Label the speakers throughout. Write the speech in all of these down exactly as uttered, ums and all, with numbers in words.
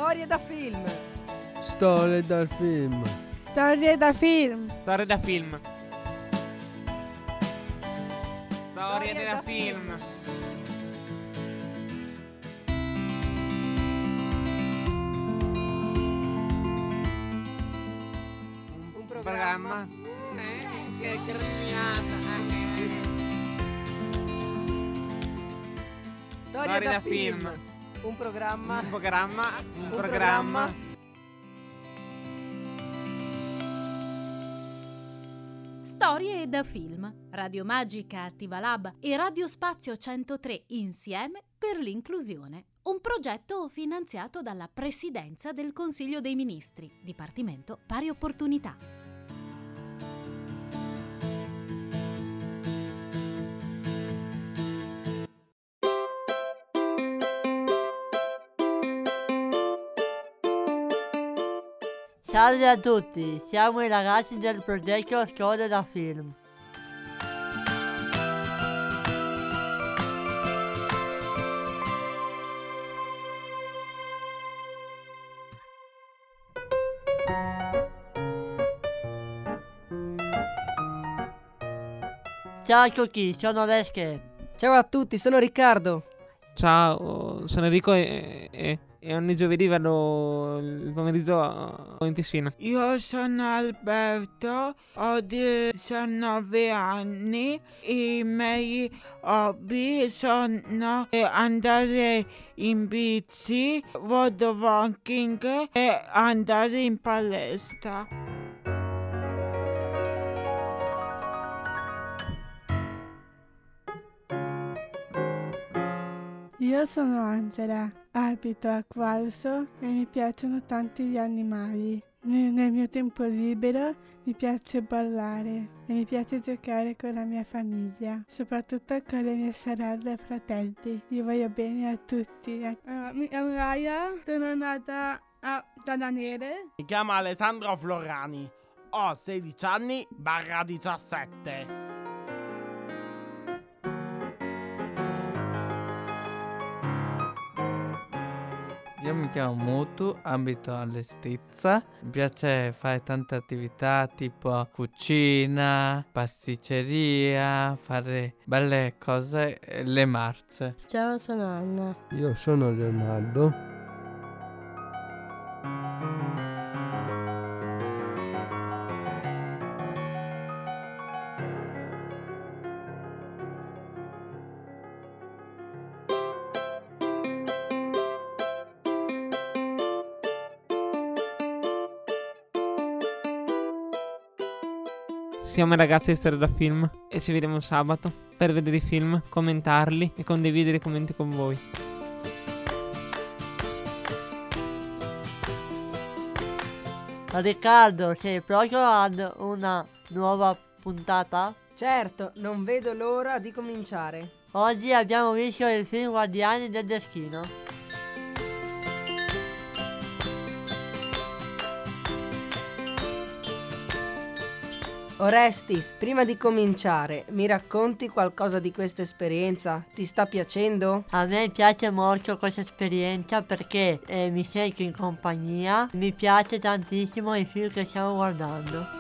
Speaker 1: Storie da film.
Speaker 2: Storie dal film.
Speaker 3: Storie da film.
Speaker 4: Storie da film. Storie
Speaker 1: Storie
Speaker 4: da
Speaker 1: da
Speaker 4: film.
Speaker 1: Un
Speaker 4: Programma.
Speaker 5: Eh, che graniata.
Speaker 1: Storie,
Speaker 4: Storie
Speaker 1: da,
Speaker 4: da
Speaker 1: film.
Speaker 4: film.
Speaker 1: Un programma.
Speaker 4: Un programma. Un
Speaker 1: Un
Speaker 4: programma.
Speaker 6: Storie da film. Radio Magica Attiva Lab e Radio Spazio centotré insieme per l'inclusione. Un progetto finanziato dalla Presidenza del Consiglio dei Ministri, Dipartimento Pari Opportunità.
Speaker 5: Salve a tutti, siamo i ragazzi del progetto Storie da film. Ciao a tutti, sono Lesche.
Speaker 1: Ciao a tutti, sono Riccardo.
Speaker 4: Ciao, sono Enrico e, e, e ogni giovedì vado il pomeriggio in piscina.
Speaker 7: Io sono Alberto, ho diciannove anni, i miei hobby sono andare in bici, road walking e andare in palestra.
Speaker 3: Io sono Angela, abito a Quarzo e mi piacciono tanti gli animali. Nel nel mio tempo libero mi piace ballare e mi piace giocare con la mia famiglia, soprattutto con le mie sorelle e fratelli. Io voglio bene a tutti.
Speaker 8: Uh, mi chiamo Raya, sono nata a Tananere.
Speaker 9: Mi chiamo Alessandro Florani, ho sedici anni barra diciassette.
Speaker 2: Io mi chiamo Mutu, abito all'Estizza. Mi piace fare tante attività tipo cucina, pasticceria, fare belle cose, e le marce.
Speaker 8: Ciao, sono Anna.
Speaker 2: Io sono Leonardo.
Speaker 4: Siamo i ragazzi di Storie da Film e ci vediamo sabato per vedere i film, commentarli e condividere i commenti con voi.
Speaker 5: Riccardo, sei pronto ad una nuova puntata?
Speaker 1: Certo, non vedo l'ora di cominciare.
Speaker 5: Oggi abbiamo visto il film Guardiani del Destino.
Speaker 1: Orestis, prima di cominciare, mi racconti qualcosa di questa esperienza? Ti sta piacendo?
Speaker 5: A me piace molto questa esperienza perché eh, mi sento in compagnia, mi piace tantissimo il film che stiamo guardando.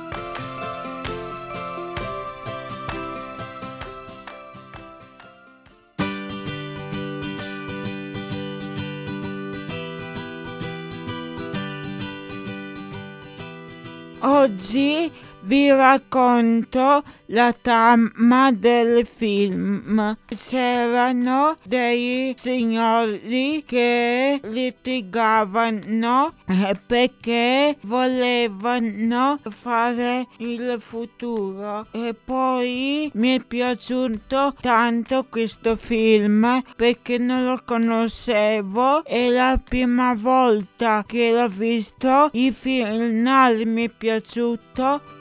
Speaker 7: Oggi vi racconto la trama del film. C'erano dei signori che litigavano perché volevano fare il futuro e poi mi è piaciuto tanto questo film perché non lo conoscevo, è la prima volta che l'ho visto, il finale mi è piaciuto.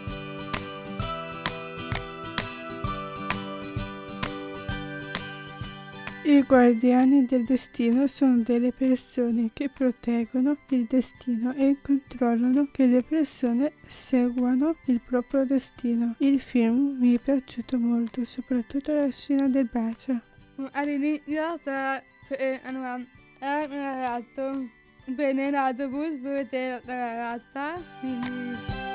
Speaker 3: I guardiani del destino sono delle persone che proteggono il destino e controllano che le persone seguano il proprio destino. Il film mi è piaciuto molto, soprattutto la scena del bacio.
Speaker 8: All'inizio era un ragazzo bene in autobus per vedere la ragazza, quindi...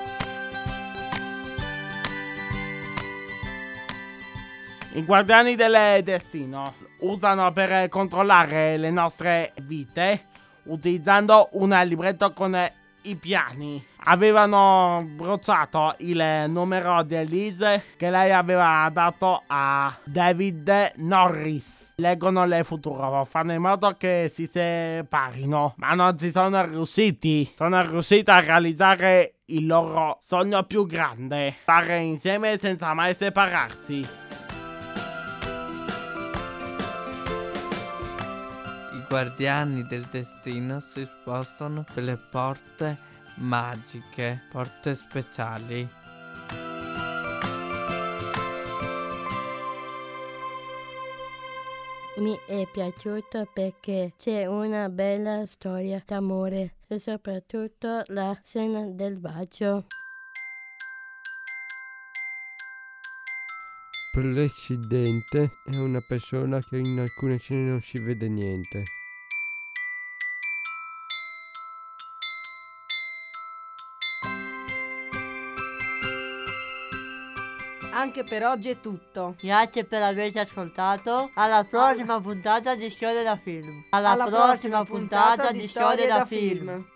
Speaker 9: I guardiani del destino usano per controllare le nostre vite utilizzando un libretto con i piani. Avevano brocciato il numero di Elise che lei aveva dato a David Norris. Leggono il futuro, fanno in modo che si separino, ma non ci sono riusciti. Sono riusciti a realizzare il loro sogno più grande: stare insieme senza mai separarsi.
Speaker 2: I guardiani del destino si spostano per le porte magiche, porte speciali.
Speaker 10: Mi è piaciuto perché c'è una bella storia d'amore e soprattutto la scena del bacio.
Speaker 11: Presidente è una persona che in alcune scene non si vede niente.
Speaker 1: Anche per oggi è tutto.
Speaker 5: Grazie per averci ascoltato. Alla prossima puntata di Storie da Film. Alla,
Speaker 1: Alla
Speaker 5: prossima puntata di Storie da Film.